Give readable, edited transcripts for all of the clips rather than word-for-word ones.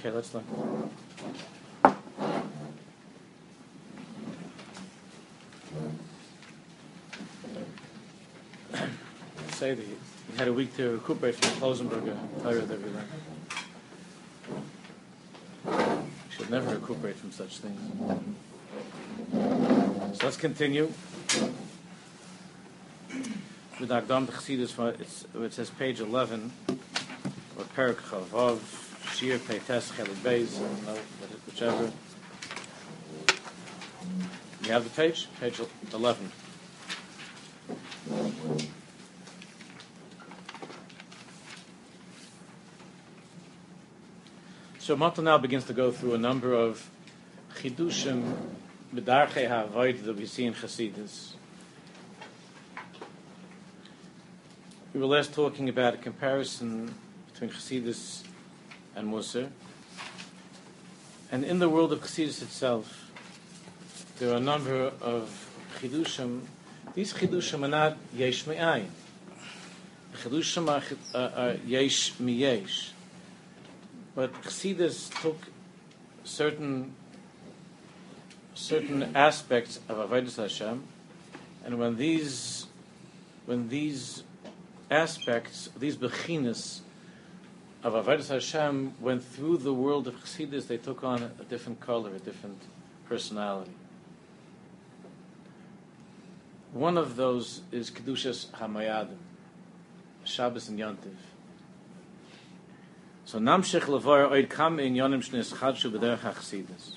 Okay, let's look. Say that you had a week to recuperate from Klosenberger Torah that we learned. You should never recuperate from such things. So let's continue with Agdam Chassidus. It says page 11, or Perak Chavav, Shir Peites Chelik Beis, whichever. You have the page? Page 11. So Matal now begins to go through a number of chidushim b'darchei ha'avodah that we see in Chassidus. We were last talking about a comparison between Chassidus and Musar. And in the world of Chassidus itself, there are a number of chidushim. These chidushim are not yesh me'ayin. The chidushim are yesh mi'yesh. But Chassidus took certain aspects of Avodas Hashem, and when these aspects, these bechinas of Avodas Hashem went through the world of Chassidus, they took on a different color, a different personality. One of those is Kedushas Hamayadim, Shabbos and Yontiv. So namshich levar oid kam in yonim shnes chadshu b'derech hachsidus.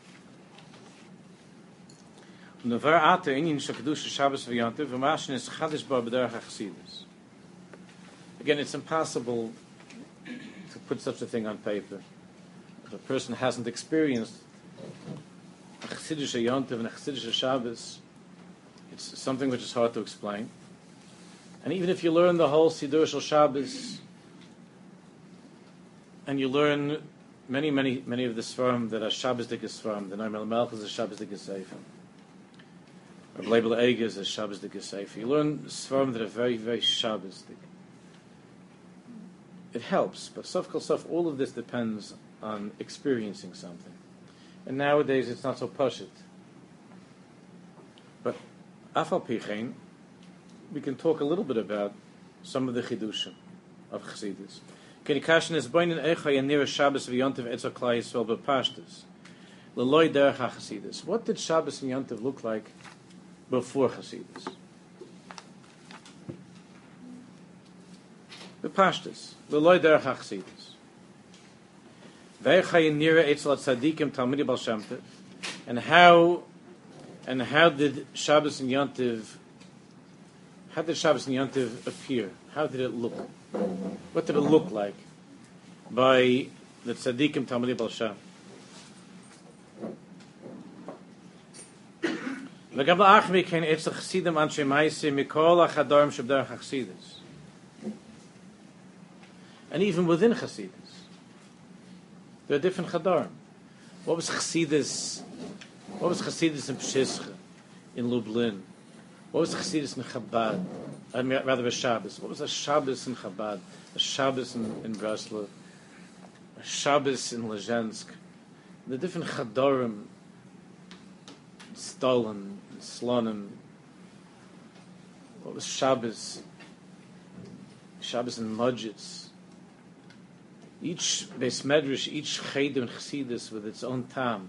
Nevar ata inyin shakdush Shabbos v'yontiv v'ma shnes chadish bar b'derech hachsidus. Again, it's impossible to put such a thing on paper. If a person hasn't experienced a chassidish yontiv and a chassidish Shabbos, it's something which is hard to explain. And even if you learn the whole Sidur Shel Shabbos, and you learn many of the Sfarim that are Shabbosdik Sfarim. The Noam Melech is a Shabbosdik Sefer. Or Leibel Eiger is a Shabbosdik Sefer. You learn Sfarim that are very, very Shabbosdik. It helps, but Sof Kol Sof, all of this depends on experiencing something. And nowadays it's not so pashut. But Afal Pichein, we can talk a little bit about some of the Chidushim of Chassidus. What did Shabbos and Yontiv look like before Chassidus? Bepashtus, L'loy derech HaChassidus. And how did Shabbos and Yontiv appear? How did it look? What did it look like by the tzaddikim Talmidei Baal Shem? And even within Chassidus, there are different chadarim. What was Chassidus in Pshischa, in Lublin? What was Chassidus in Chabad? Rather a Shabbos. What was a Shabbos in Chabad? A Shabbos in Breslov? A Shabbos in Lezhensk? The different Chadarim, Stalin, Slonim. What was Shabbos? Shabbos in Mudjitz. Each Beis Medrash, each Cheder in Chassidus with its own tam.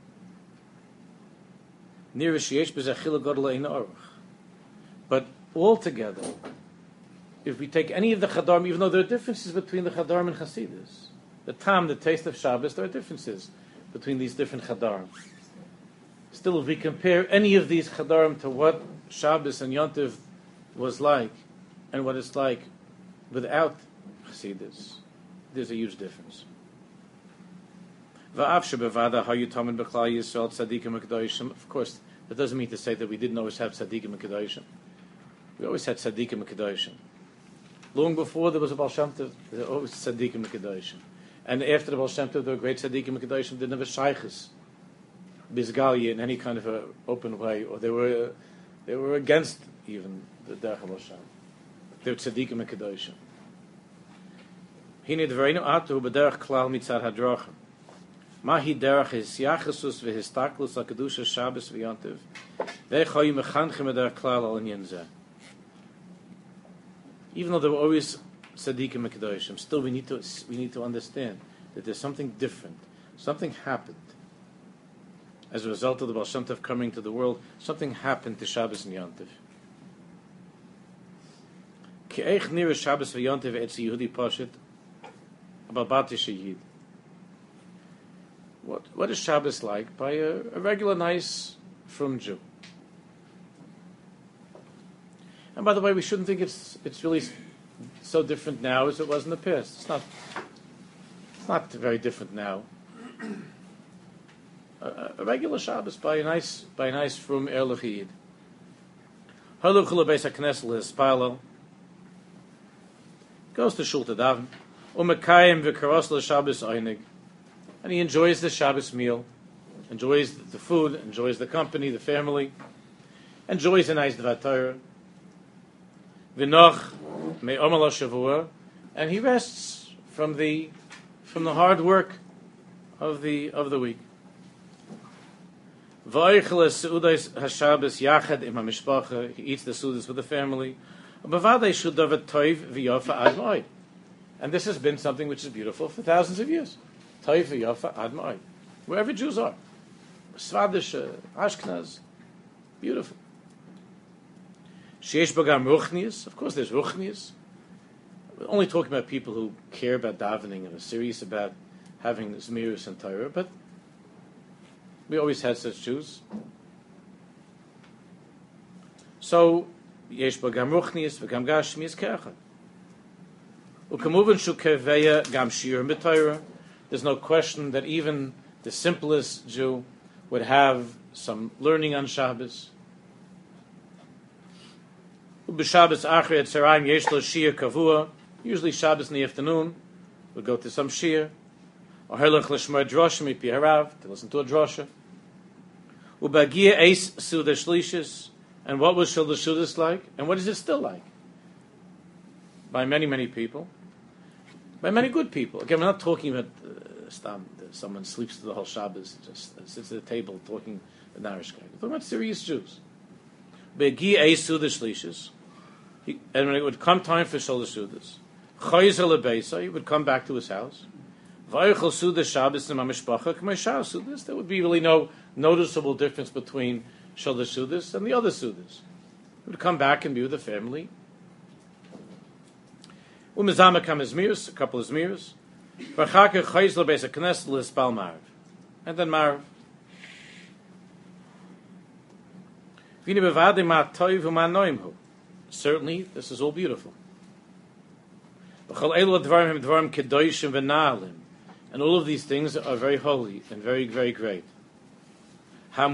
Nirish Yesh B'Zachila Godel Ein Aruch. But altogether, if we take any of the Chadarim, even though there are differences between the Chadarim and Chassidus, the tam, the taste of Shabbos, there are differences between these different Chadarim. Still, if we compare any of these Chadarim to what Shabbos and Yontiv was like, and what it's like without Chassidus, there's a huge difference. Of course, that doesn't mean to say that we didn't always have tzaddikim and kedoshim. We always had tzaddikim and kedoshim. Long before there was a Baal Shem Tov, there were always tzaddikim and kedoshim. And after the Baal Shem Tov, there were great tzaddikim and kedoshim. They never shaykhs, bizgalya in any kind of a open way, or they were against even the derech Baal Shem. They were tzaddikim and kedoshim. Hine dveinu atu b'derech klal mitzad hadrachim. Mahi derech is yachasus v'histaklus l'kedusha Shabbos v'yontiv. Ve'choyu mechanchem b'derech klal al inyan zeh. Even though there were always tzaddikim and kedoshim, still we need to understand that there's something different. Something happened as a result of the Baal Shem Tov coming to the world. Something happened to Shabbos and Yontiv. Ki'eich nira Shabbos v'Yontiv etz Yehudi Poshet ababati sheyid. What is Shabbos like by a regular, nice, frum Jew? And by the way, we shouldn't think it's really so different now as it was in the past. It's not very different now. A regular Shabbos by a nice frum Erlich Yid. Haluchul beis haknesel hispalo. Goes to shul to daven. Umekayim v'karos l'Shabbos einig. And he enjoys the Shabbos meal, enjoys the food, enjoys the company, the family, enjoys a nice Dvar Torah. V'noch me'omer shavua, and he rests from the hard work of the week. V'oichel seudas haShabbos yachad im hamishpacha. He eats the seudas with the family. B'vadei shudavet toiv v'yofa ad moed. And this has been something which is beautiful for thousands of years. Toiv v'yofa ad moed. Wherever Jews are, Svadish, Ashkenaz, beautiful. Sheish bagam ruchnius. Of course, there's ruchnius. We're only talking about people who care about davening and are serious about having Zmirus and Torah, but we always had such Jews. So, yesh bagam ruchnius v'gam gashmius ke'achad. U'kamuvan shukeveya gam shir b'Torah. There's no question that even the simplest Jew would have some learning on Shabbos. U'b'Shabbos achrei etzarayim yesh lo shir kavua. Usually Shabbos in the afternoon, we'll go to some shir. Or herlech l'shmar drosha mipi harav, to listen to a drosha. U'bagia eis suda shlishis. And what was Shul Shudas like? And what is it still like? By many, many people. By many good people. Again, we're not talking about someone sleeps through the whole Shabbos, just sits at the table talking the Narishkeit. We're talking about serious Jews. Be'gi eis suda shlishis. And when it would come time for Shul Shudas, Chayzer lebeisa, he would come back to his house. Vaychel suda Shabbos and mamishpacha k'meishar sudas. There would be really no noticeable difference between Shul Shudas and the other sudas. He would come back and be with the family. Umizama kam izmirs, a couple of zmirs. V'chaka chayzer lebeisa knesel lispal marv, and then marv. V'ini bevadei ma toiv u'ma noimhu. Certainly, this is all beautiful. And all of these things are very holy and very, very great. And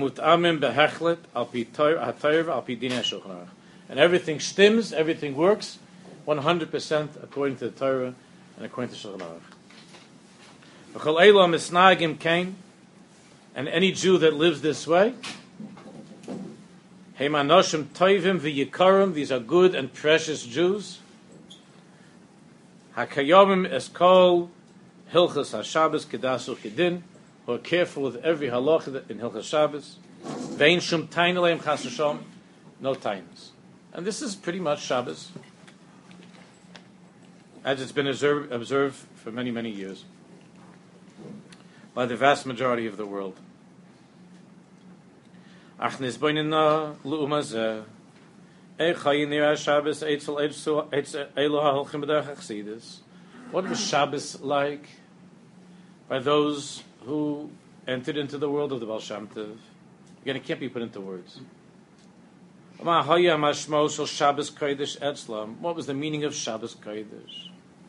everything stims, everything works 100% according to the Torah and according to Shulchan Aruch. And any Jew that lives this way, these are good and precious Jews. Hakayomim eskol hilchas haShabbos kedasu kedin, who are careful with every halacha in hilchas Shabbos. Vein shum taina leim chas v'shalom, no tainas. And this is pretty much Shabbos, as it's been observed for many, many years by the vast majority of the world. Ach nisboinina lu'umazeh. What was Shabbos like by those who entered into the world of the Baal Shem Tov? Again, it can't be put into words. What was the meaning of Shabbos Kodesh?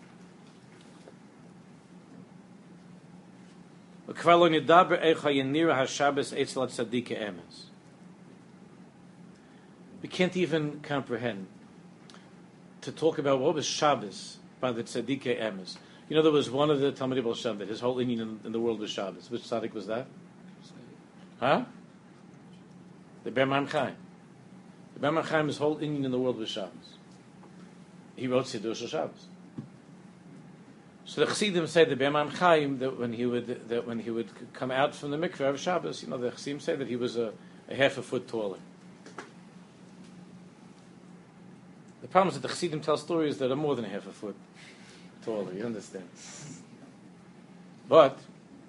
We can't even comprehend to talk about what was Shabbos by the Tzadikei Emes. You know, there was one of the Talmidei Baal Shem that his whole inyan in the world was Shabbos. Which tzaddik was that? Huh? The Ber Maim Chaim. The Ber Maim Chaim, his whole inyan in the world was Shabbos. He wrote Siddur Shel Shabbos. So the Chassidim say the Be'eman Chaim that when he would come out from the mikveh of Shabbos, the Chassidim say that he was a half a foot taller. The problem is that the Chassidim tell stories that are more than a half a foot taller. You understand? But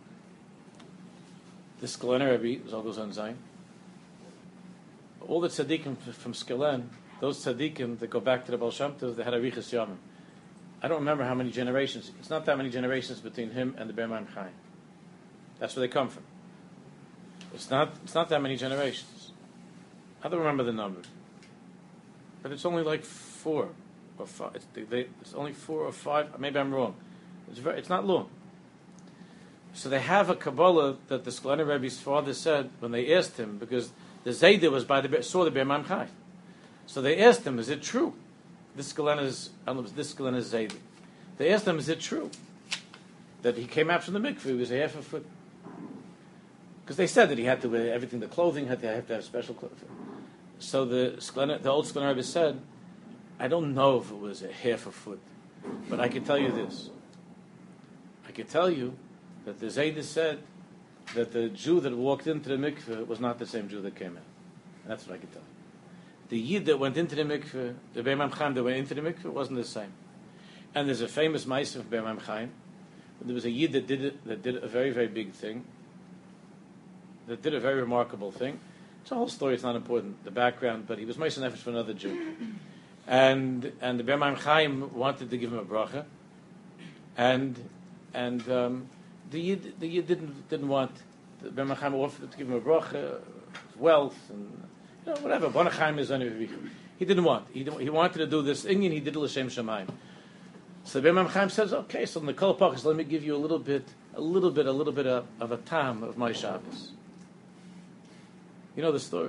the Skelener Rebbe, Zal goes on Zayin, all the tzaddikim from Skelen, those tzaddikim that go back to the Baal Shem Tov, they had Arichas Yamim. I don't remember how many generations. It's not that many generations between him and the Be'eman Chaim. That's where they come from. It's not that many generations. I don't remember the number, but it's only like 4 or 5. It's only 4 or 5. Maybe I'm wrong. It's not long. So they have a Kabbalah that the Skelener Rebbe's father said when they asked him, because the Zayda was saw the Be'eman Chaim. So they asked him, "Is it true? This Skelener's Zayda." They asked him, "Is it true that he came out from the mikveh? He was a half a foot." Because they said that he had to wear everything, the clothing, had to have special clothing. So the old Skelener Rebbe said, "I don't know if it was a half a foot, but I can tell you this. I can tell you that the Zayda said that the Jew that walked into the mikveh was not the same Jew that came out. And that's what I can tell you. The Yid that went into the mikveh, the Be'eman Chaim that went into the mikveh, wasn't the same. And there's a famous ma'aseh of Be'eman Chaim. There was a Yid that did a very, very big thing, that did a very remarkable thing. It's a whole story, it's not important, the background, but he was ma'aseh nefesh for another Jew. And the Be'eman Chaim wanted to give him a bracha, and the Yid didn't want. The Be'eman Chaim offered to give him a bracha, wealth, and whatever. Bona Chaim is only. He didn't want. He wanted to do this thing, and he did l'shem shamayim. So the Be'eman Chaim says, "Okay, so in the Kol Pachas, let me give you a little bit of a tam of my Shabbos." You know the story.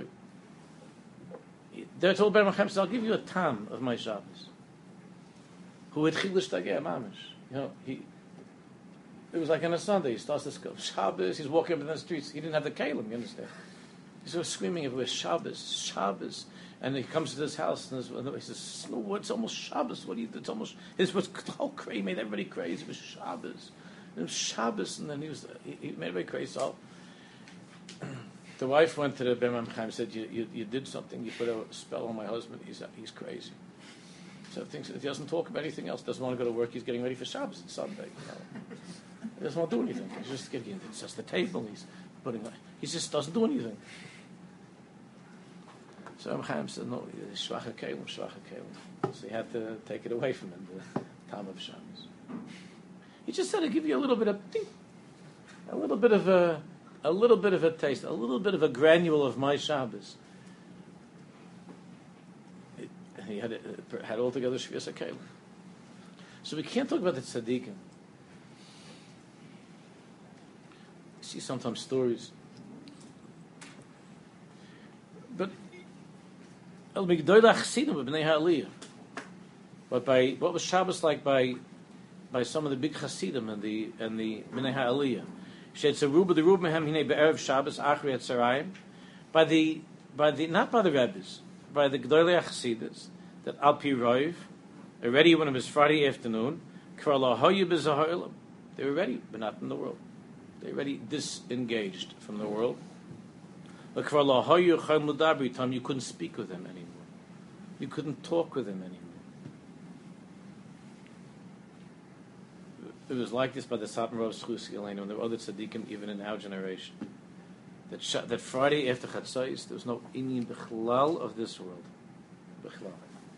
They told Be'eman Chaim, "I'll give you a tam of my Shabbos." Who had chilish tageh mamish? It was like on a Sunday. He starts to go Shabbos. He's walking up in the streets. He didn't have the kalim. You understand? He's sort of screaming everywhere, "Shabbos, Shabbos!" And he comes to this house and he says, "No, it's almost Shabbos. What do you do? It's almost." It was the whole crazy, made everybody crazy. It was Shabbos. It was Shabbos, and then he made everybody crazy. So the wife went to the Be'eman Chaim and said, "You did something. You put a spell on my husband. He's crazy." So he doesn't talk about anything else. Doesn't want to go to work. He's getting ready for Shabbos. It's Sunday. He doesn't want to do anything. He's just getting. It's just the table. He just doesn't do anything. So Chaim said, "No, shvacha kelim." So he had to take it away from him, the Tam of Shabbos. He just said, "I give you a little bit of a taste, a little bit of a granule of my Shabbos." He had altogether shvius kelim. So we can't talk about the tzaddikim. You see sometimes stories, but but by what was Shabbos like by some of the big Hasidim and the Bnei Ha'aliyah. The Rub Mehem Hine Be'erev Shabbos Achri at Sarayim, by the not by the Rebbes, by the Gdolei Chasidus, that Al Pi Roiv, already when it was Friday afternoon, Kvar La Hoyu B'Zahar Olam, they were ready, but not in the world. They were already disengaged from the world. But Kvar La Hoyu Chayim L'Dabri, time you couldn't speak with them anymore. You couldn't talk with them anymore. It was like this by the Satmar of Schus Yelena, and there were other tzaddikim even in our generation. That Friday after Chatzos, there was no inyan b'chlal of this world. B'chlal.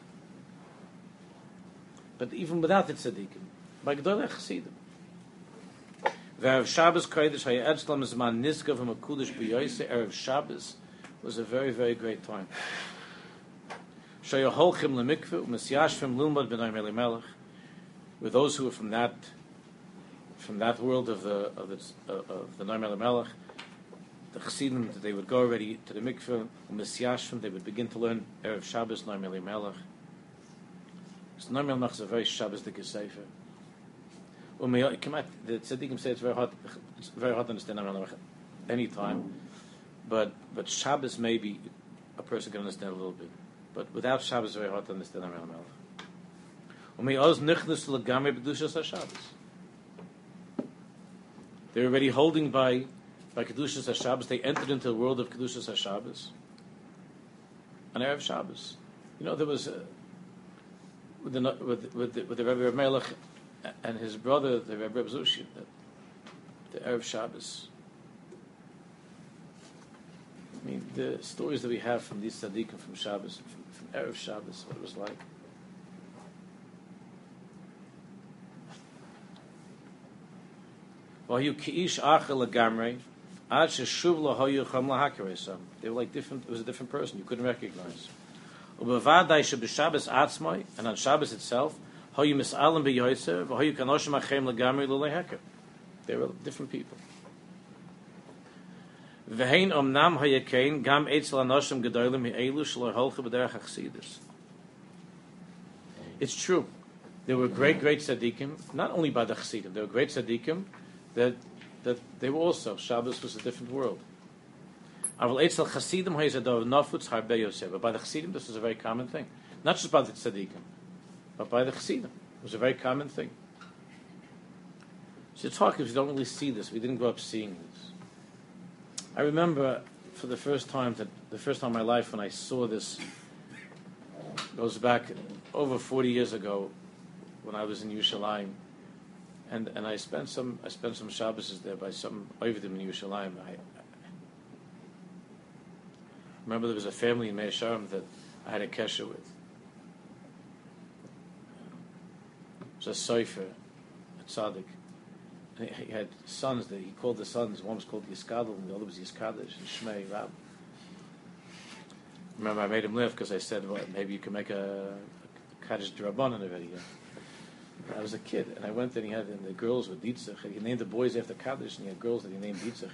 But even without the tzaddikim, by Gdolei Chassidim. Erev Shabbos Kodesh Hayadzlam Zman Nizka from a Kudish B'Yoyse. Erev Shabbos was a very, very great time. Shayaholchim Lemikveh U'Mesyashvim Lilmod B'nai Melech, with those who were from that world of the Noam Melech, the Chassidim, they would go already to the mikveh, U'Mesyashvim, they would begin to learn Erev Shabbos Noam Melech. So Noam Melech is a very Shabbos-dik sefer. The tzaddikim say it's very hard to understand Noam Melech any time, but Shabbos maybe a person can understand a little bit, but without Shabbos it's very hard to understand Noam Melech. They're already holding by Kedushas HaShabbos. They entered into the world of Kedushas HaShabbos on Erev Shabbos. There was with the Rebbe Melech and his brother, the Rebbe Zushi, the Erev Shabbos. The stories that we have from these tzaddikim from Shabbos, from Erev Shabbos, what it was like. They were like different. It was a different person. You couldn't recognize. And on Shabbos itself, they were different people. It's true. There were great tzaddikim, not only by the chassidim. There were great tzaddikim that they were also. Shabbos was a different world. But by the chassidim, this was a very common thing. Not just by the tzaddikim, but by the chassidim. It was a very common thing. So talk if you don't really see this. We didn't grow up seeing this. I remember for the first time in my life when I saw this, goes back over 40 years ago when I was in Yerushalayim, and I spent some Shabbos there by some Oividim in Yerushalayim. I remember there was a family in Meir Sharm that I had a kesher with. It was a sofer, a tzaddik. And he had sons that he called the sons. One was called Yiskadol and the other was Yiskadish and Shmei Rab. Remember, I made him laugh because I said, well, maybe you can make a Kaddish D'Rabbanan already. I was a kid, and I went and the girls were Dietzach. He named the boys after Kaddish, and he had girls that he named Dietzach.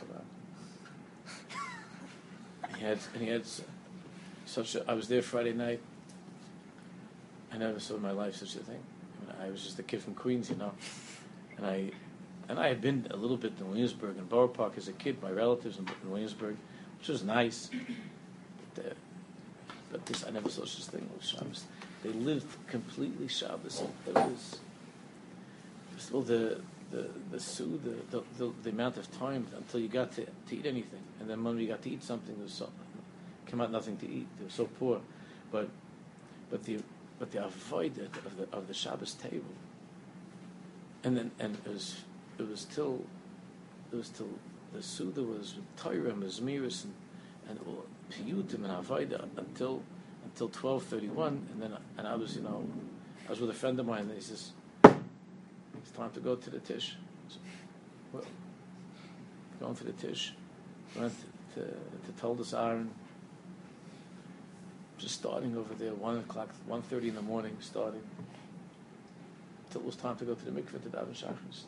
And he had such I was there Friday night. I never saw in my life such a thing. I was just a kid from Queens, and I had been a little bit in Williamsburg and Borough Park as a kid, my relatives in Williamsburg, which was nice. But this, I never saw such a thing with Shabbos. They lived completely Shabbos. It was well the amount of time until you got to eat anything, and then when you got to eat something, came out nothing to eat. They were so poor, but the avoid of the Shabbos table, and it was till the Suda was Torah and Mizmiris and Piyutim and Avodah until 12:31, and I was with a friend of mine, and he says, it's time to go to the Tish. So, well, going to the Tish, went to Toldos Aaron, just starting over there, 1:30 in the morning, starting, until it was time to go to the mikveh to daven shachris.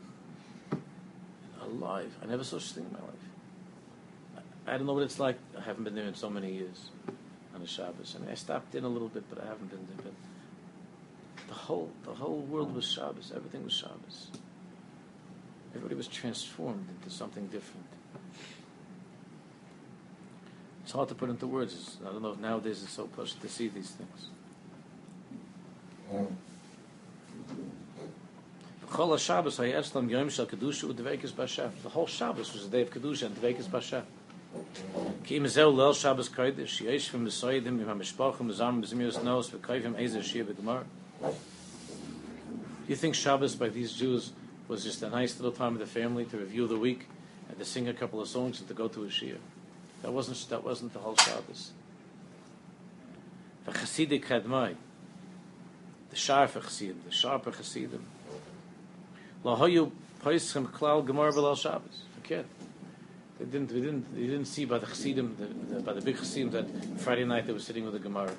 Alive. I never saw such a thing in my life. I don't know what it's like. I haven't been there in so many years on the Shabbos. I stopped in a little bit, but I haven't been there. But the whole world was Shabbos. Everything was Shabbos. Everybody was transformed into something different. It's hard to put into words. I don't know if nowadays it's so pushed to see these things. The whole Shabbos was a day of Kedusha and Dveikis Basha. Do you think Shabbos by these Jews was just a nice little time of the family to review the week and to sing a couple of songs and to go to a shir? That wasn't the whole Shabbos. The Chassidik Chadmai, the sharper Chassidim, Lahayu Paischem Klal Gemar B'Lal Shabbos. Okay. They didn't see by the Chassidim, by the big Chassidim, that Friday night they were sitting with the Gemara.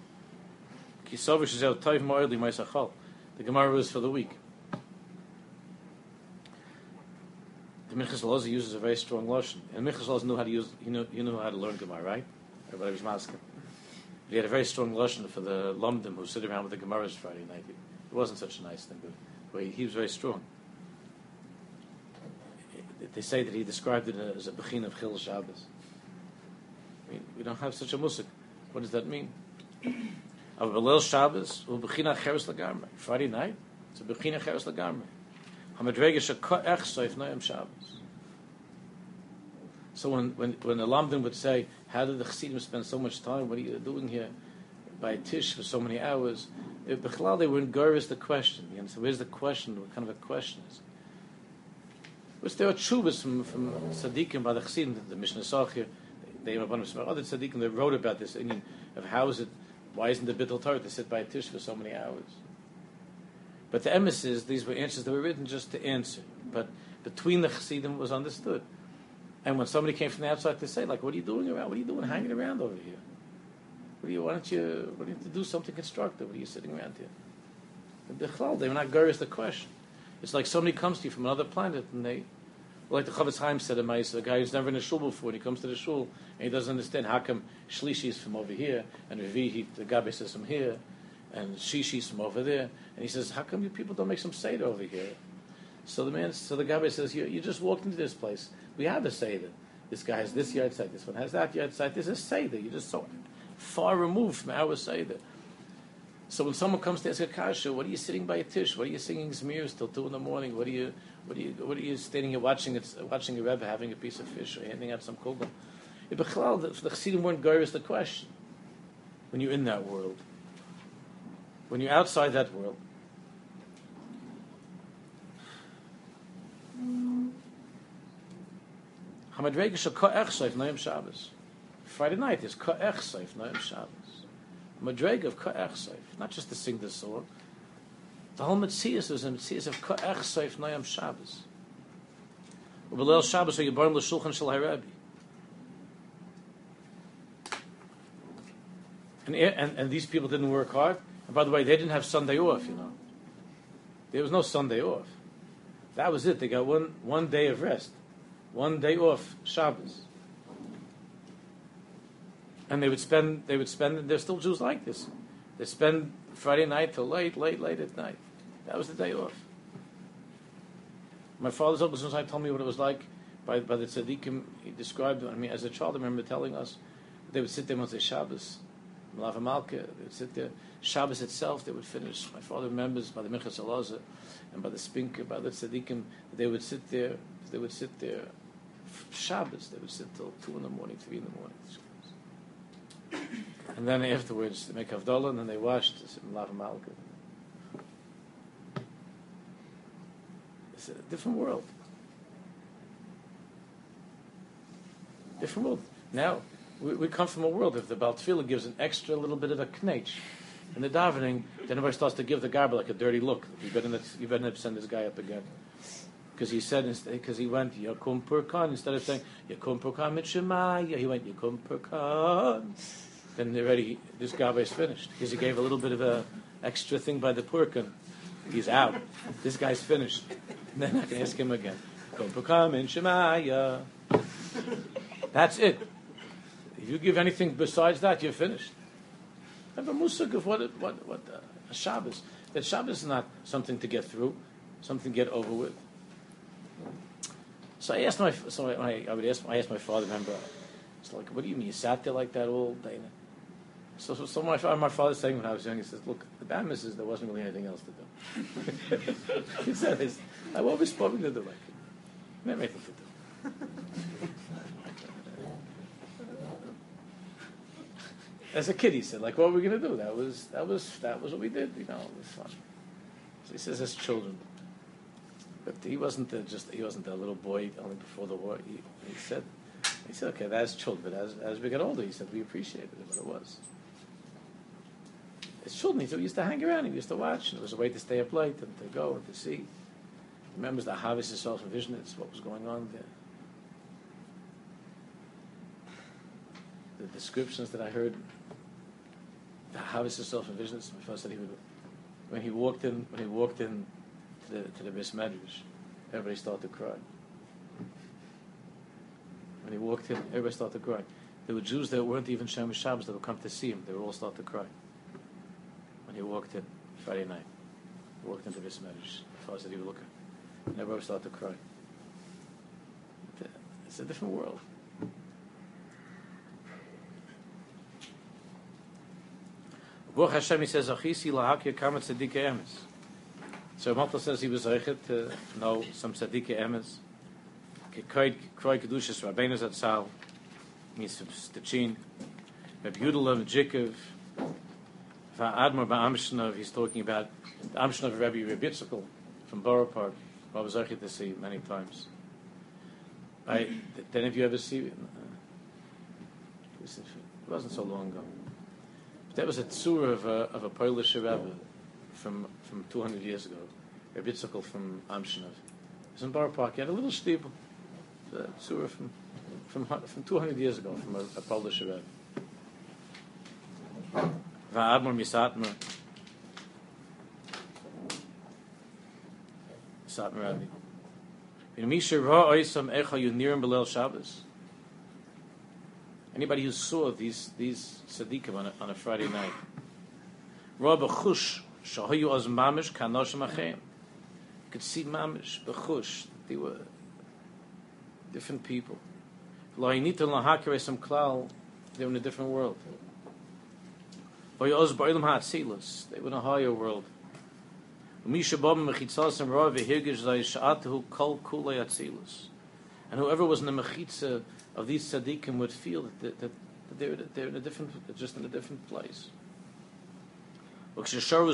The Gemara was for the week. The Minchas Loza uses a very strong lashon, and Minchas Loza knew how to use. He knew how to learn Gemara, right? Everybody was masking. He had a very strong lashon for the Lomdim who sit around with the Gemaras Friday night. It wasn't such a nice thing, but he was very strong. They say that he described it as a bechin of Chil Shabbos. We don't have such a musik. What does that mean? Friday night, it's a bechin of Cheres Lagarme. So when the Lamdan would say, how did the Chassidim spend so much time? What are you doing here by Tish for so many hours? If Bechlal, they were in Gurus the question. You know, so where's the question? What kind of a question is it? Was there are tshuvas from Tzaddikim by the Chassidim, the Mishnah Sachir, they have other Tzaddikim that wrote about this Indian of how is it, why isn't the Bittul Torah to sit by a Tish for so many hours? But the emes is, these were answers that were written just to answer. But between the Chassidim was understood. And when somebody came from the outside to say, like, what are you doing around? What are you doing hanging around over here? Why don't you do something constructive? What are you sitting around here? They were not gurish the question. It's like somebody comes to you from another planet and they, like the Chavetz Chaim said, a guy who's never in a shul before, and he comes to the shul and he doesn't understand how come Shlishi is from over here and Revi, the Gabe says from here, and Shishi is from over there, and he says, how come you people don't make some Seder over here? So the Gabe says, you just walked into this place. We have a Seder. This guy has this yard site, this one has that yard site. This is Seder. You're just so far removed from our Seder. So when someone comes to ask a kasha, what are you sitting by a tish? What are you singing Zmirs till 2 a.m? What are you standing here watching a Rebbe having a piece of fish or handing out some kugel? The Chassidim weren't gurish the question. When you're in that world, when you're outside that world. Friday night is Ka'ech Seif Noam Shabbos. Madrega of Ka'ech Seif, not just to sing the song. The whole Metzias is a Metzias of Ka'ech Seif Noam Shabbos. Ubelel Shabbos Yibarim L'Shulchan Shel HaRebbe. And these people didn't work hard. And by the way, they didn't have Sunday off, you know. There was no Sunday off. That was it. They got one day of rest. One day off, Shabbos. And they would spend, they're still Jews like this. They spend Friday night till late at night. That was the day off. My father's older son told me what it was like by the tzaddikim. He described it. I mean, as a child, I remember telling us, they would sit there on Shabbos, Malava Malka, they would sit there. Shabbos itself, they would finish. My father remembers by the Minchas Elazar and by the Spinker, by the tzaddikim, they would sit there. Shabbos, they would sit till 2 a.m, 3 a.m. And then afterwards, they make Havdalah, and then they washed Malava Malka. It's a different world. Different world. Now, we come from a world, if the Baal Tefillah gives an extra little bit of a knetch in the davening, then everybody starts to give the garba like a dirty look. You better not send this guy up again. Because he went Yakum Purkan instead of saying Yakum Purkan mit Shemaya, he went Yakum Purkan. Then already this Gabe is finished because he gave a little bit of a extra thing by the Purkan. He's out. This guy's finished. And then I can ask him again. Yakum Purkan mit Shemaya. That's it. If you give anything besides that, you're finished. Have a musik of what a Shabbos. That Shabbos is not something to get through, something to get over with. So I asked my father. Remember, it's like, what do you mean? You sat there like that all day? So my father saying when I was young, he says, "Look, the bad miss is there wasn't really anything else to do." He said, "I've always spoken to do like it. Never anything to do." As a kid, he said, "Like, what were we going to do? That was what we did. You know, it was fun." So he says, as children. But he wasn't a little boy only before the war. He said, okay, that's children. But as we got older, he said we appreciated it, what it was. As children, we used to hang around. He used to watch, and it was a way to stay up late and to go and to see. He remembers the Havis himself from Vishnitz, what was going on there. The descriptions that I heard, the Havis himself from Vishnitz. My father said when he walked in to the Beis Medrash, everybody started to cry. When he walked in, everybody started to cry. There were Jews that weren't even Shem Shabbos that would come to see him. They would all start to cry. When he walked in Friday night, he walked into Beis Medrash. My father said he would look at him, and everybody started to cry. It's a different world. Baruch Hashem, he says, "Achisi lahakya kama tzedikei emes." So Malta says he was zeichet to know some tzaddik emes. Kroy kedushas Rabbeinu Zatzal means Stachin. Rabbi Yudel of Jikov. Admor Ba'amshnov, he's talking about the Amshnov of Rabbi Yitzchak from Borough Park. I was zeichet to see many times. Then if you ever see it wasn't so long ago. But that was a tzur of a Polish Rebbe from 200 years ago. Rabbi Yitzchak from Amshnov. It was in Borough Park. He had a little steeple. A tzur from 200 years ago from a Polish Rebbe. Va'admor Misatmer Rabbi. Anybody who saw these tzaddikim on a Friday night, could see mamish b'chush. They were different people. They were in a different world. They were in a higher world. And whoever was in the mechitza of these tzaddikim would feel that they're in a different, just in a different place. And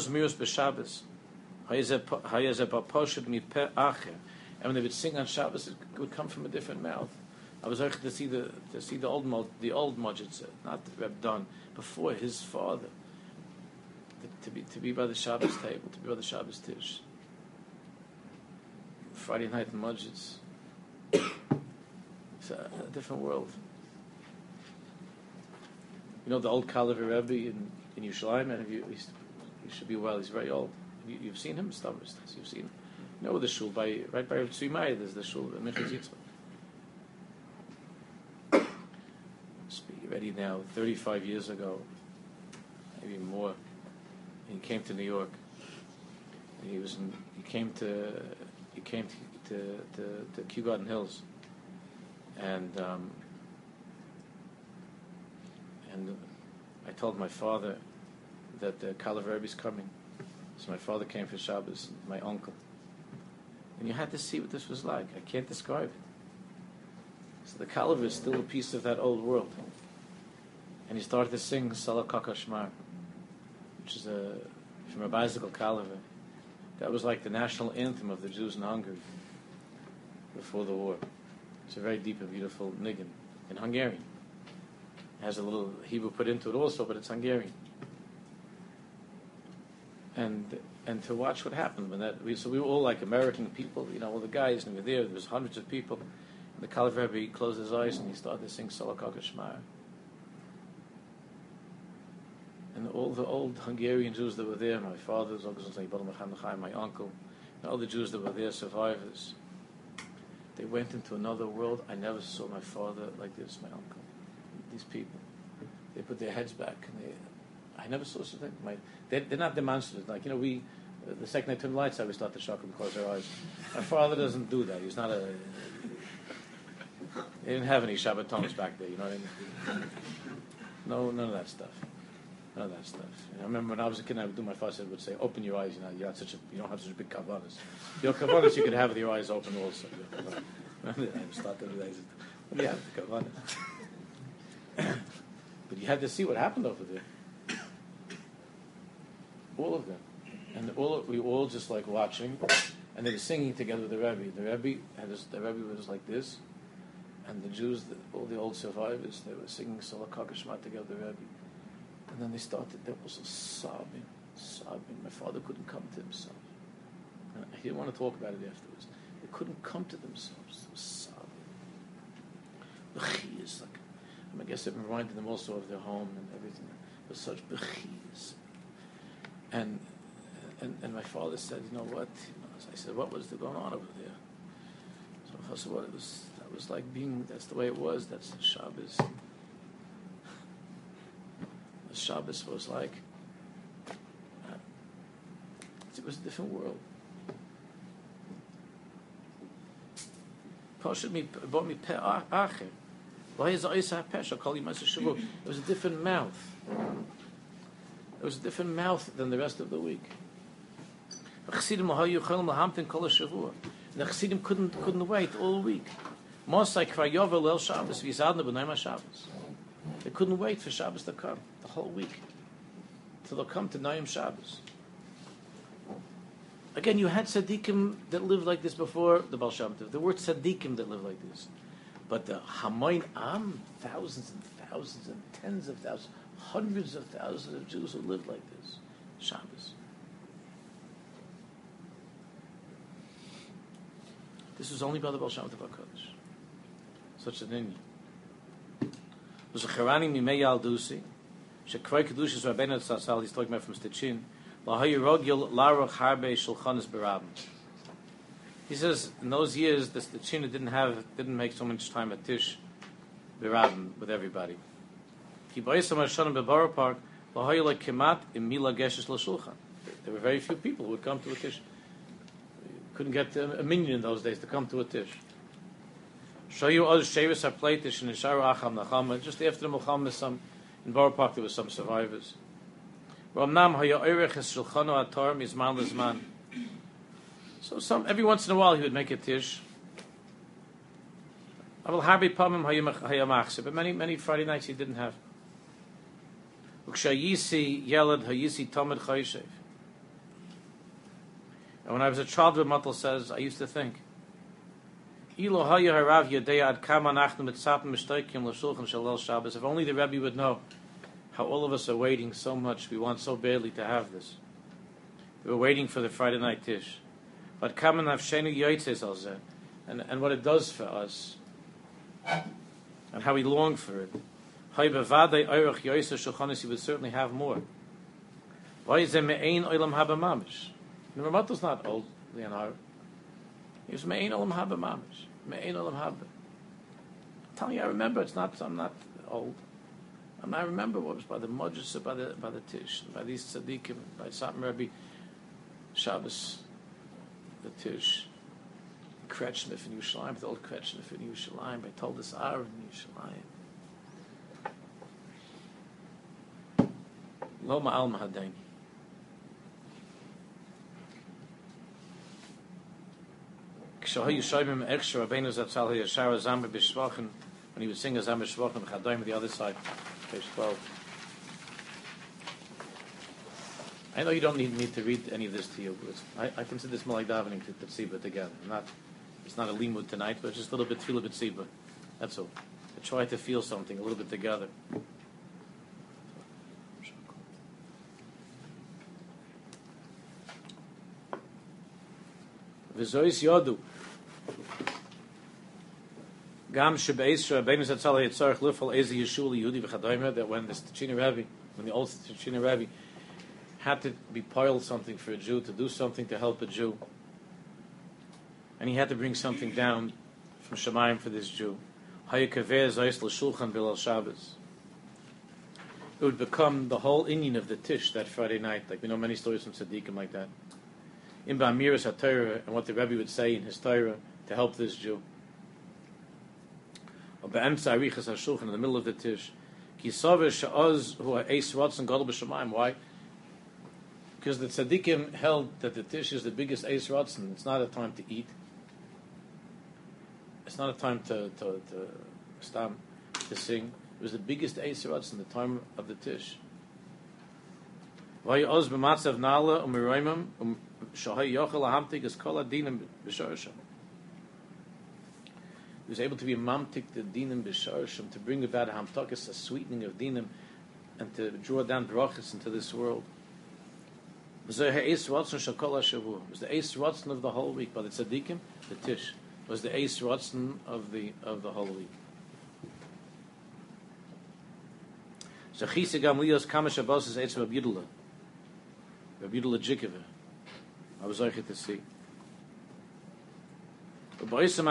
when they would sing on Shabbos, it would come from a different mouth. I was able to see the old Mojitza, not Reb Don, before his father. To be by the Shabbos table, to be by the Shabbos tish. Friday night in Mojitz. It's a different world. You know the old Kalev Rebbe in Yerushalayim, and you should be well. He's very old. You've seen him, Stavros. You've seen him. You know the shul right by Tzvi Maya. There's the shul Minchas Yitzchak. Ready now. 35 years ago, maybe more. He came to New York. And he came to Kew Garden Hills, and I told my father that the Kalev Rebbe's coming. So my father came for Shabbos, my uncle, and you had to see what this was like. I can't describe it. So the Kalev is still a piece of that old world, and he started to sing Salak Kakashmar, which is from a bicycle Kalev. That was like the national anthem of the Jews in Hungary before the war. It's a very deep and beautiful niggin in Hungarian. It has a little Hebrew put into it also, but it's Hungarian. And to watch what happened when so we were all like American people, all the guys, and we were there. There was hundreds of people. And the Kalev Rebbe closed his eyes and he started to sing Salak Kakashmar. And all the old Hungarian Jews that were there, my father's, my uncle, and all the Jews that were there, survivors, they went into another world. I never saw my father like this, my uncle. These people, they put their heads back, and I never saw something. They're not demonstrative. Like, the second I turn the lights out, we start to shock and close our eyes. My father doesn't do that. He's not they didn't have any Shabbatones back there, you know what I mean? No, none of that stuff. None of that stuff. I remember when I was a kid, I would do my father would say, "Open your eyes." You don't have such big kavanas. Your kavanas you could have with your eyes open also. I start to realize it. But yeah, the kavanas. But you had to see what happened over there. All of them, and we all just like watching, and they were singing together with the Rebbe. The Rebbe was like this, and the Jews, all the old survivors, they were singing Salak Kakashmar together with the Rebbe. And then they were also sobbing. My father couldn't come to himself. And he didn't want to talk about it afterwards. They couldn't come to themselves. They were sobbing. Bechiyas, I guess it reminded them also of their home and everything. It was such bechiyas. And my father said, "You know what?" I said, "What was going on over there?" So my father said, "Well, that was like that's the way it was. That's Shabbos." Shabbos was like, it was a different world. It was a different mouth. It was a different mouth than the rest of the week. The Chassidim couldn't wait all week. They couldn't wait for Shabbos to come the whole week till they'll come to Naim Shabbos. Again, you had tzaddikim that lived like this before the Baal Shem Tov. There were tzaddikim that lived like this, but the Hamoin Am, thousands and thousands and tens of thousands, hundreds of thousands of Jews who lived like this Shabbos. This was only by the Baal Shem Tov HaKadosh. Such an Indian. Was a Charani Mimei Yaldusi, Shekroi Kedushas Rabbeinu Tzasal, he's talking about from Stichin, Lahayu Rogil Laruch Harbe Shulchanis Berabim. He says, in those years, the Stichin didn't make so much time at Tish Berabim with everybody. Ki Ba'isam HaShanim Be'Borough Park, Lahayu Lekimat Im Mila Geshes L'Shulchan. There were very few people who would come to a Tish. Couldn't get a minion in those days to come to a Tish. Shoyu Oz Shevis HaPleitish and Isharu Acham Nachama. Just after the Milchama, in Borough Park there were some survivors. Ramnam Haya Oirech Shulchano Atar Mizman Lizman. So every once in a while he would make a Tish. Aval Harbi Pamim Haya Machse. But many Friday nights he didn't have. Ukshayisi Yelad Hayisi Tamid Chayshev. And when I was a child, Matal says, I used to think, if only the Rebbe would know how all of us are waiting so much, we want so badly to have this. We're waiting for the Friday night Tish. But and what it does for us, and how we long for it. He would certainly have more. The Ramatal's not old, Leonardo. He was Me'ein Olam Haba Mamish. Me'ein Olam Haba. I'm telling you, I remember. I'm not old. I remember what was by the Mojus, by the Tish, by these tzaddikim, by Satmar Rebbe, Shabbos, the Tish, Kretschnif in Yerushalayim, the old Kretschnif in Yerushalayim, by Toldos Aharon in Yerushalayim. Lo Ma'al Mahadaini. When he would sing a Zamir Shvachim, Chadayim, the other side, page 12. I know you don't need to read any of this to you, but I consider this more like davening to Tziba together. It's not a limud tonight, but it's just a little bit tefillah b'tziba. That's all. I try to feel something a little bit together. V'zois yodu. Gam shebeis Rabbeinu Zatzal yitzarich lifal ezi yeshua Yehudi v'chadaymer, that when the old Tichinah Rebbe had to be piled something for a Jew, to do something to help a Jew, and he had to bring something down from Shemayim for this Jew, hayekaveh zayis l'shulchan bilal Shabbos. It would become the whole inyan of the Tish that Friday night. Like we know many stories from tzaddikim like that. In Ba'amiras HaTorah, and what the Rebbe would say in his Torah to help this Jew. Or Be'emtza Arichas HaShulchan, in the middle of the Tish. Ki Sover Sha'oz Hu Ha'eis Rotzen Gadol B'Shamayim. Why? Because the tzaddikim held that the Tish is the biggest Eis Rotzen. It's not a time to eat. It's not a time to sing. It was the biggest Eis Rotzen, the time of the Tish. He was able to be mamtik the dinim b'shorshim, to bring about a hamtakas, a sweetening of dinim, and to draw down brachas into this world. It was the eis rotzen of the whole week. By the tzaddikim, the Tish was the eis rotzen of the whole week. So chisigam lios kamash abos is eitz Rabbi Yudela Jikeva. I was like to see. In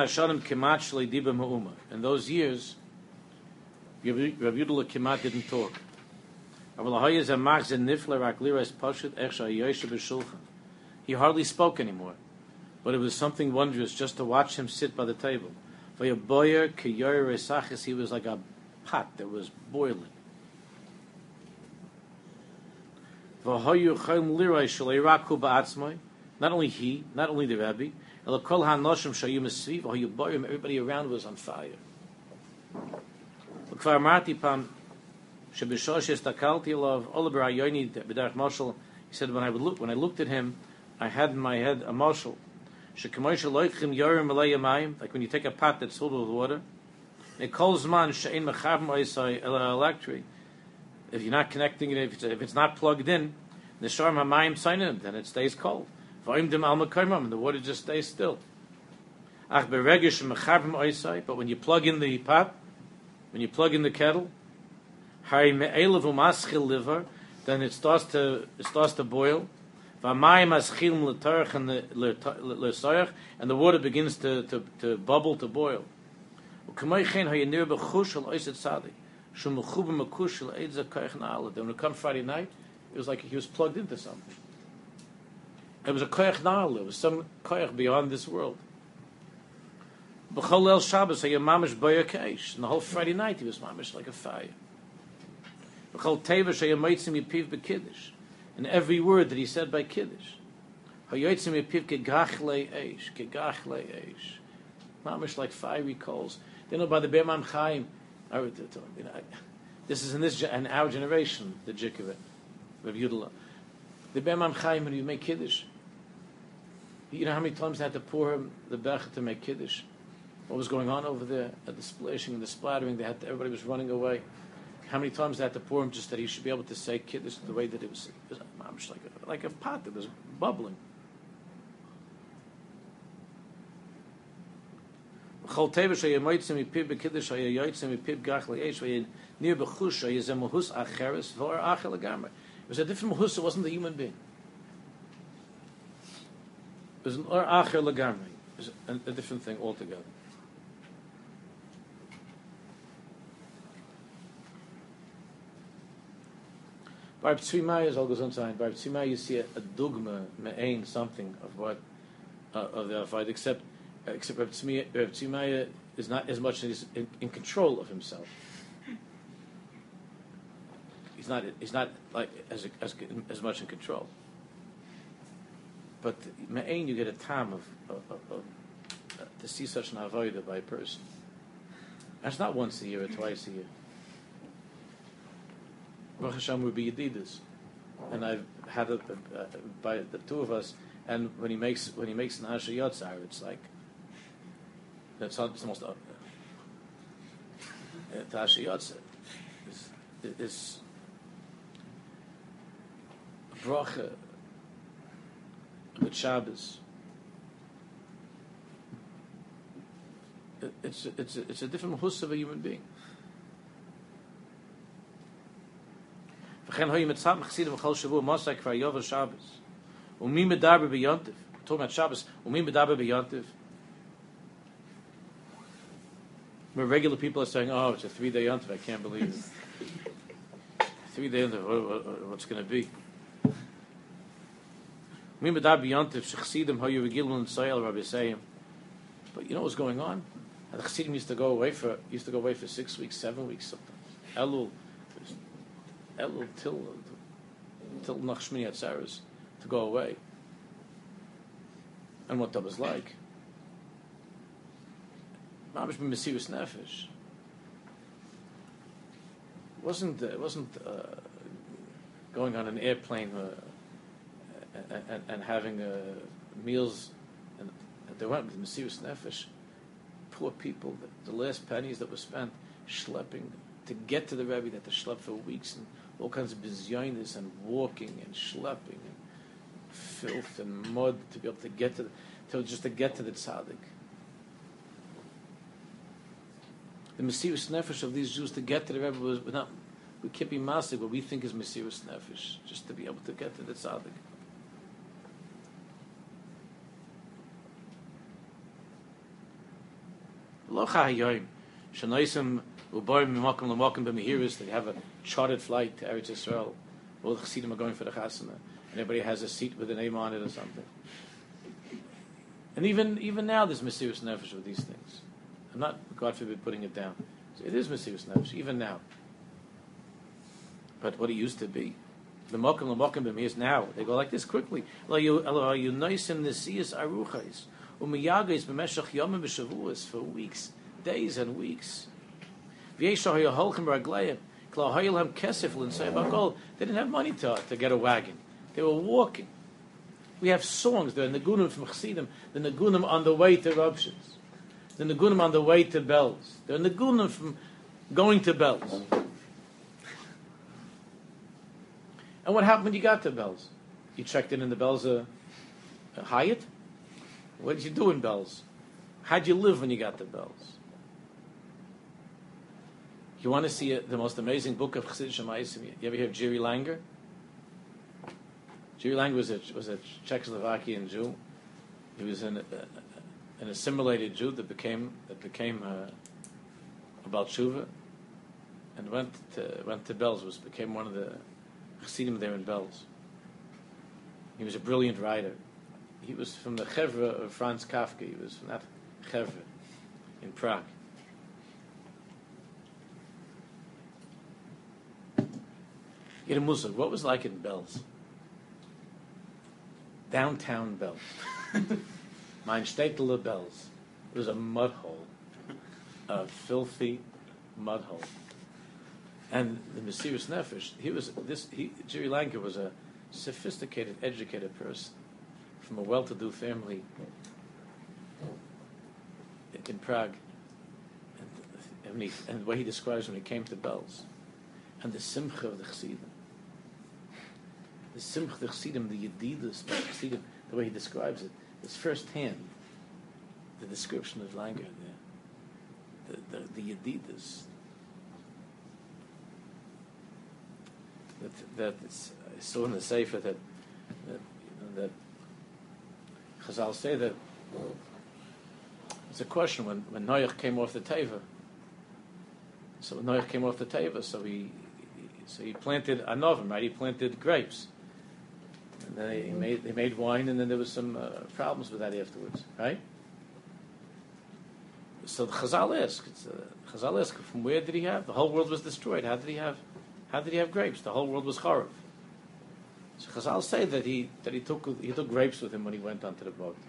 those years, Rabbi Yudela Kemat didn't talk. He hardly spoke anymore. But it was something wondrous just to watch him sit by the table. He was like a pot that was boiling. Not only he, not only the Rebbe, everybody around was on fire. He said, when I looked at him, I had in my head a marshal. Like when you take a pot that's filled with water, it calls man if you're not connecting it, if it's not plugged in, then it stays cold. And the water just stays still. But when you plug in the pot, when you plug in the kettle, then it starts to boil, and the water begins to bubble, to boil. When it comes Friday night, it was like he was plugged into something. It was a koyach na'al. It was some koyach beyond this world. And the whole Friday night he was mamish like a fire. And every word that he said by Kiddush, mamish like fiery coals. They know by the Be'er Mam Chaim. This is in our generation, the jik of it, Rav Yudala. The Be'er Mam Chaim, when you make Kiddush, you know how many times they had to pour him the bech to make Kiddush? What was going on over there at the splashing and the splattering? Everybody was running away. How many times they had to pour him just that he should be able to say Kiddush the way that it was like a pot that was bubbling. It was a different mahus, it wasn't a human being. It was an or acher lagamri. It was a different thing altogether. By Tzvimai, as all goes on saying, by Tzvimai you see a dogma, me'ain, something of what of the fight, except Rav Tzvimai is not as much as in control of himself. He's not like as much in control. But me'ain, you get a time of to see such an avodah by a person. That's not once a year or twice a year. Baruch Hashem would be Yedidus, and I've had by the two of us. And when he makes an Asher Yotzar, it's like it's almost the Asher Yotzar is a bracha with Shabbos. It's a different mahus of a human being. Talking about Shabbos. Where regular people are saying, "Oh, it's a 3-day yontif. I can't believe it. 3-day yontif. What's going to be?" But you know what's going on? And the Chassidim used to go away for 6 weeks, 7 weeks, sometimes. Elul till Nach Shmini Atzeres to go away. And what that was like. Mamish b'Mesirus Nefesh. It wasn't going on an airplane and having meals, and they went with Mesiras Nefesh. Poor people, the last pennies that were spent schlepping to get to the Rebbe, that they schlepped for weeks, and all kinds of bizyonis and walking and schlepping and filth and mud to be able to get to the tzaddik. The Mesiras Nefesh of these Jews to get to the Rebbe was not. We can't be massive, what we think is Mesiras Nefesh, just to be able to get to the tzaddik. Lo chahayoyim shanoisim uborim mimakom lamakom b'mehiris. They have a chartered flight to Eretz Yisrael. All the chassidim are going for the chasana, and everybody has a seat with a name on it or something. And even now, there's Mesiras Nefesh with these things. I'm not, God forbid, putting it down. It is Mesiras Nefesh, even now. But what it used to be, The mokum l'mokum b'miyas now. They go like this quickly. Lo you nice in the siyas aruchais umiyagais b'meshach yomim b'shavuos for weeks, days and weeks. V'yeshah yaholchem raglayim kla hayilhem kesef l'nsei bakol. They didn't have money to get a wagon. They were walking. We have songs. The Nagunim from Chassidim. The Nagunim on the way to Rabshins. The Nagunim on the way to Bells. The Nagunim from going to Bells. And what happened when you got to Bells? You checked in the Bells Hyatt? What did you do in Bells? How'd you live when you got to Bells? You want to see the most amazing book of Chassidish Ma'asim? You ever hear of Jerry Langer? Jerry Langer was a Czechoslovakian Jew. He was an assimilated Jew that became a Baal Tshuva, and went to Belz. Became one of the Chassidim there in Belz. He was a brilliant writer. He was from the Chevra of Franz Kafka. He was from that Chevra in Prague. Get a Muslim. What was like in Belz? Downtown Belz. Mein Städtele Belz. It was a mud hole. A filthy mud hole. And the Mesiris Nefesh, Jerry Langer was a sophisticated, educated person from a well-to-do family in Prague. And the way he describes when he came to Belz. And the simcha of the Chassidim. The simcha of the Chassidim, the yedidus of the Chassidim, the way he describes it, is firsthand. The description of Langer there. The yedidus. That I saw in the Sefer that Chazal say that it's a question when Noach came off the Teva. So when Noach came off the Teva, so he planted anovim, right? He planted grapes, and then they made wine, and then there was some problems with that afterwards, right? So the Chazal asked, from where did he have? The whole world was destroyed. How did he have grapes? The whole world was charav. So Chazal say that he took grapes with him when he went onto the boat.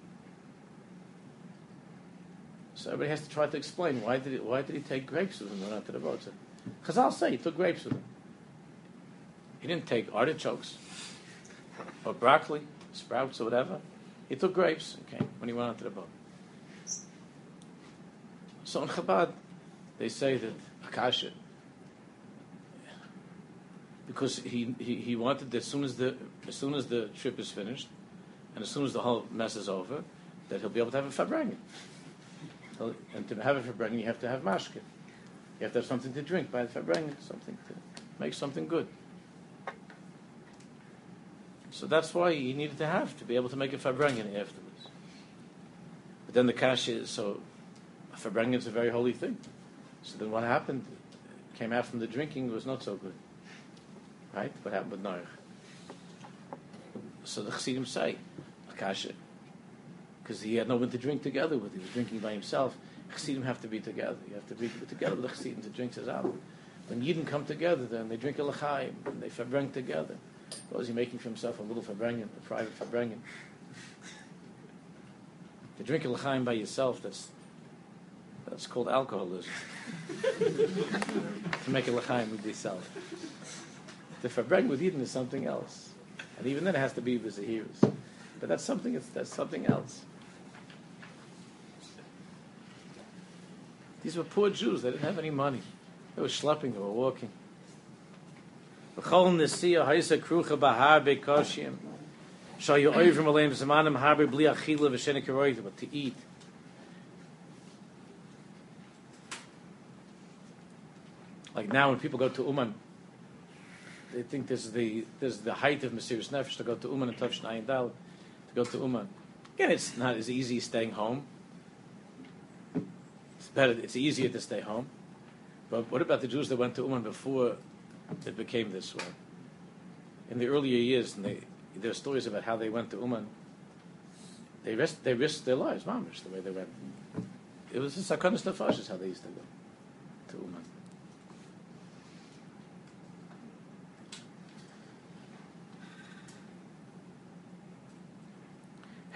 So everybody has to try to explain why did he take grapes with him when he went onto the boat. So Chazal say he took grapes with him. He didn't take artichokes or broccoli, sprouts or whatever. He took grapes when he went onto the boat. So in Chabad, they say that Akasha, because he wanted that as soon as the trip is finished, and as soon as the whole mess is over, that he'll be able to have a farbrengen. And to have a farbrengen, you have to have mashke. You have to have something to drink by the farbrengen, something to make something good. So that's why he needed to be able to make a farbrengen afterwards. But then the kash is, so a farbrengen is a very holy thing. So then what happened? Came out from the drinking was not so good. Right? What happened with Noach? So the Chassidim say, Akasha, because he had no one to drink together with. He was drinking by himself. Chassidim have to be together. You have to be together with the Chassidim to drink Zazal. When Yidden come together, then they drink a l'chaim, and they farbrengen together. What was he making for himself? A little farbrengen, a private farbrengen. To drink a l'chaim by yourself, that's called alcoholism. To make a l'chaim with yourself. The farbrengen with Yidden is something else, and even then it has to be with the heroes. But that's something else. These were poor Jews. They didn't have any money. They were schlepping. They were walking. V'chol nesiya ha'isa krucha b'har be'koshim shal yo'ovrim aleim zemanim harbe bli achila v'shena keroitim, but to eat. Like now, when people go to Uman, they think this is the height of Mesiris Nefesh to go to Uman and Tavshin Ayin Dal, to go to Uman. Again, it's not as easy as staying home. It's easier to stay home. But what about the Jews that went to Uman before it became this way? In the earlier years, and there are stories about how they went to Uman. They risked their lives, mamish, the way they went. It was a sakonis nefashis how they used to go to Uman.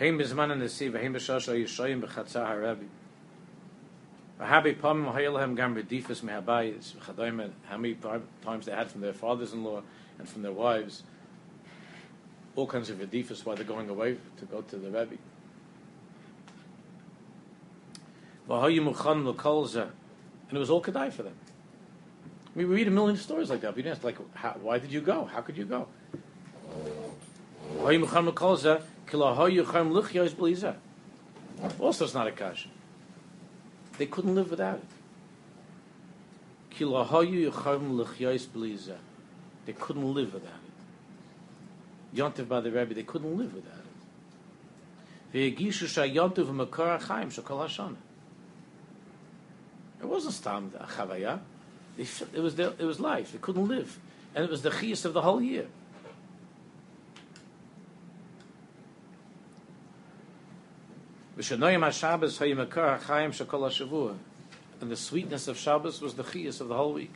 Hein bizman nesiv, hein b'shasha yishayim b'chatzah harabi. V'habi pam hayelhem gam b'difus mehabayis v'chadayim. How many times they had from their fathers-in-law and from their wives, all kinds of redifus while they're going away to go to the Rebbe. And it was all kedai for them. I mean, we read a million stories like that. We didn't ask, like, why did you go? How could you go? Also, it's not a kasha. They couldn't live without it. They couldn't live without it. Yontif by the Rebbe, they couldn't live without it. It wasn't stam chavaya. It was life. They couldn't live, and it was the chiyus of the whole year. And the sweetness of Shabbos was the chiyus of the whole week.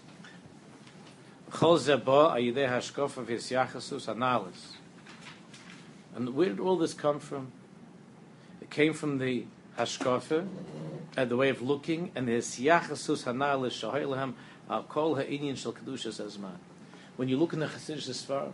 And where did all this come from? It came from the hashkafa, and the way of looking, and the siyachasus hanalis shahaylehem al kol ha'inyan shel kedushas azman. When you look in the Chassidish Sfarim,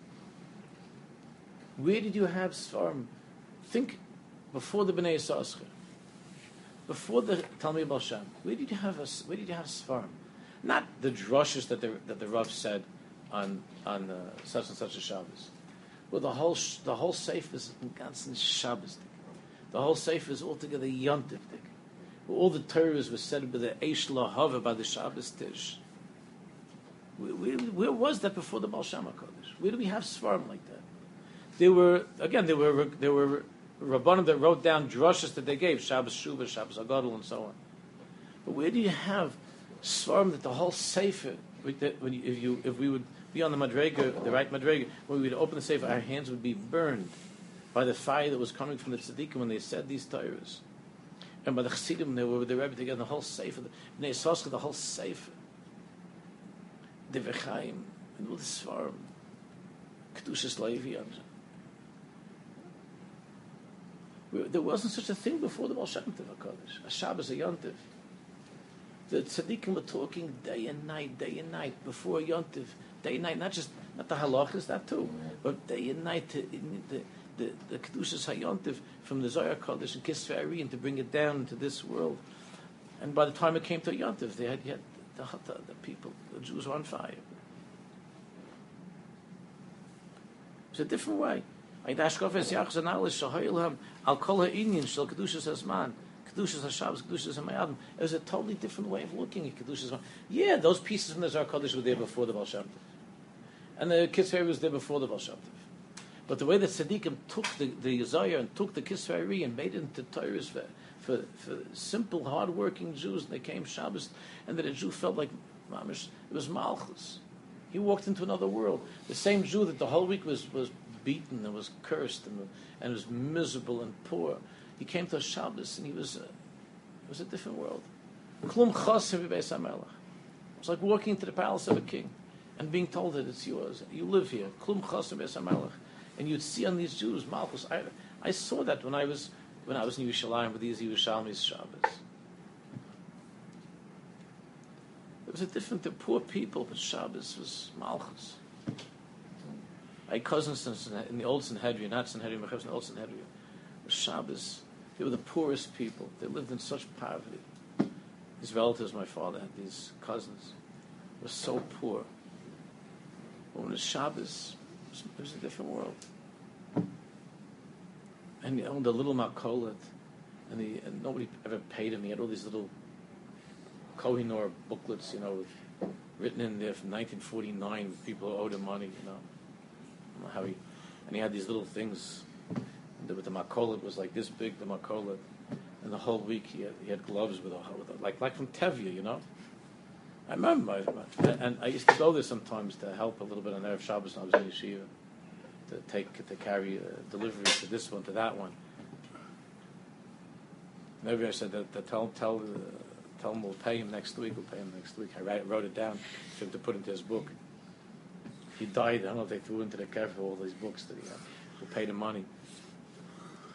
where did you have Sfarim? Think before the Bnei Yissaschar, before the Talmid Baal Shem. Where did you have Sfarim? Not the drushes that the Rav said on such and such a Shabbos. Well, the whole seif is in ganzen Shabbos. The whole seif is altogether yontif. All the Torahs were said by the Eish Lahava by the Shabbos Tish. Where was that before the Baal Shem HaKadosh? Where do we have Sfarim like that? There were Rabbanim that wrote down drushes that they gave, Shabbos Shuvah, Shabbos Agadol, and so on. But where do you have Sfarim that the whole Sefer, if we would be on the Madrega, the right Madrega, when we would open the Sefer, our hands would be burned by the fire that was coming from the Tzaddikim when they said these Torahs. And by the Chassidim, they were with the Rebbe together, the whole Sefer, the Bnei Yissaschar, the whole Sefer, the Vechaim, and all the Sfarim, Kedushas Levi. There wasn't such a thing before the Baal Shem Tov HaKadosh. A Shabbos, a Yontif. The Tzaddikim were talking day and night, before Yontif, day and night, not the halachas, that too, but day and night, the Kedushas HaYontif from the Zohar Kodesh and Kisvei Ari, and to bring it down into this world. And by the time it came to Yontif, they had the people, the Jews were on fire. It's a different way. It was a totally different way of looking at Kedushas. Yeah, those pieces from the Zohar Kodesh were there before the Baal Shem Tov. And the Kisvei was there before the Baal Shem Tov. But the way that Tzaddikim took the Zohar and took the Kisvei Ari and made it into Torahs for simple, hard-working Jews, and they came Shabbos, and that a Jew felt like mamish, it was Malchus. He walked into another world. The same Jew that the whole week was beaten and was cursed and was miserable and poor. He came to a Shabbos and it was a different world. Klum chasim b'beis HaMelech. It was like walking into the palace of a king and being told that it's yours. You live here. Klum chasim b'beis HaMelech. And you'd see on these Jews, Malchus. I saw that when I was in Yerushalayim with these Yerushalmis Shabbos. It was a different, the poor people, but Shabbos was Malchus. I had cousins in the old Sanhedrin, not Sanhedrin, but in the old Sanhedrin. Shabbos, they were the poorest people. They lived in such poverty. These relatives, my father had these cousins, were so poor. But when it was Shabbos, it was a different world. And he owned a little makolet, and nobody ever paid him. He had all these little Kohinoor booklets, written in there from 1949. People who owed him money, I don't know how and he had these little things. With the makolet was like this big, the makolet, and the whole week he had gloves with like from Tevye, I remember, and I used to go there sometimes to help a little bit on Erev Shabbos when I was in Yeshiva, to carry deliveries to this one, to that one. And every I said that tell him we'll pay him next week. I wrote it down for him to put into his book. He died. I don't know if they threw into the kever all these books that he had. We'll pay the money.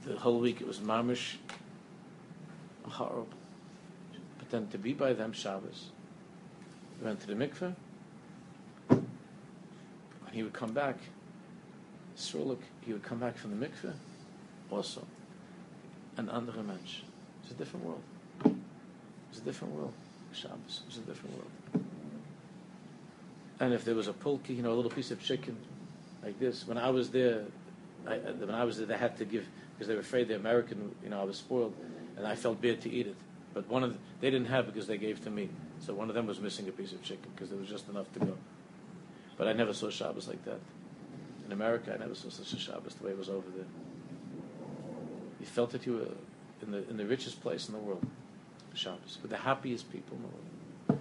the whole week it was mamish horrible. But then to be by them Shabbos, we went to the mikveh. When he would come back, Sruluk, he would come back from the mikveh, also an andere Mensch. It's a different world. It's a different world. Shabbos is a different world. And if there was a pulki, a little piece of chicken like this, when I was there, they had to give, because they were afraid the American, I was spoiled, and I felt bad to eat it. But they didn't have because they gave to me. So one of them was missing a piece of chicken because there was just enough to go. But I never saw Shabbos like that. In America, I never saw such a Shabbos the way it was over there. You felt that you were in the richest place in the world, Shabbos, with the happiest people in the world.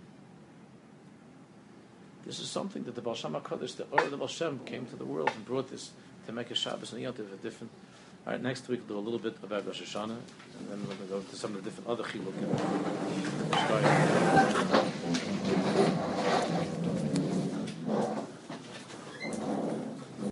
This is something that the Baal Shem HaKadosh, the Or of the Baal Shem, came to the world and brought this to make a Shabbos and Yom Tov a different. All right, next week we'll do a little bit about Rosh Hashanah, and then we're going to go into some of the different other chilukim.